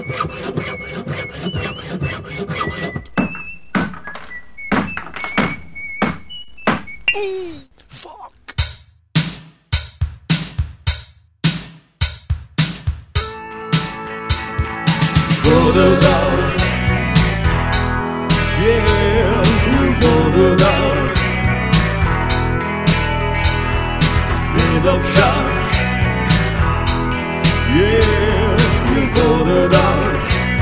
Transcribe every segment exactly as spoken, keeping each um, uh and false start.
Fuck. Put it out. Yeah, we put it out. End of shot. Yeah, we put it out.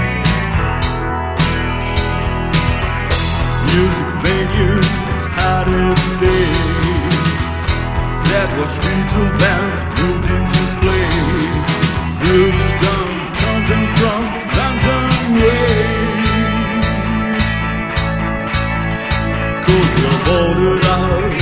Music venues had its day. That was Beatle band moved into play. Groups done counting from London Way. Could you hold it out?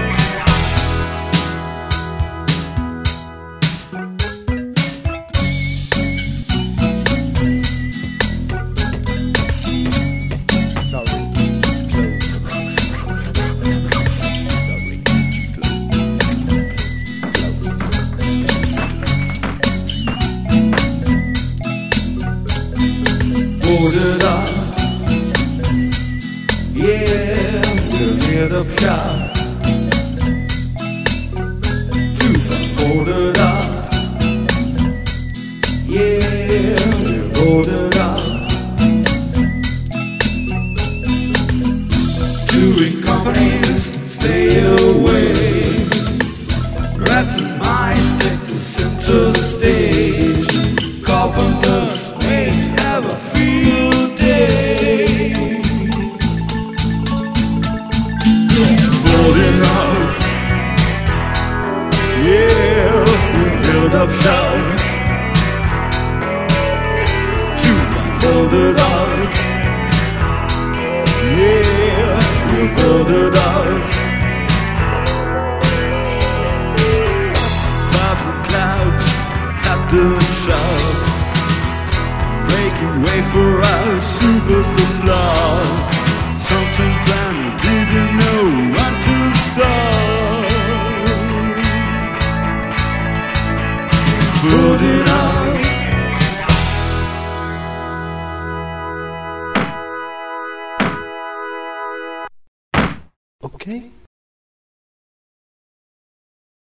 Sorry, it's closed. Sorry, it's closed. Closed. Hold it up. Yeah, we'll get up shot. Two, hold it up. Yeah, we'll hold it up. Touring companies, stay away. Grab some mice, take the center stage. Carpenters, ain't have a field day. Hold it up. Yeah, we'll build up shout. Two, hold it up. Yeah, we'll build it up. Clouds and clouds at the shout, making way for our superstar blood. Something planet didn't know when to start. Put it out. Okay.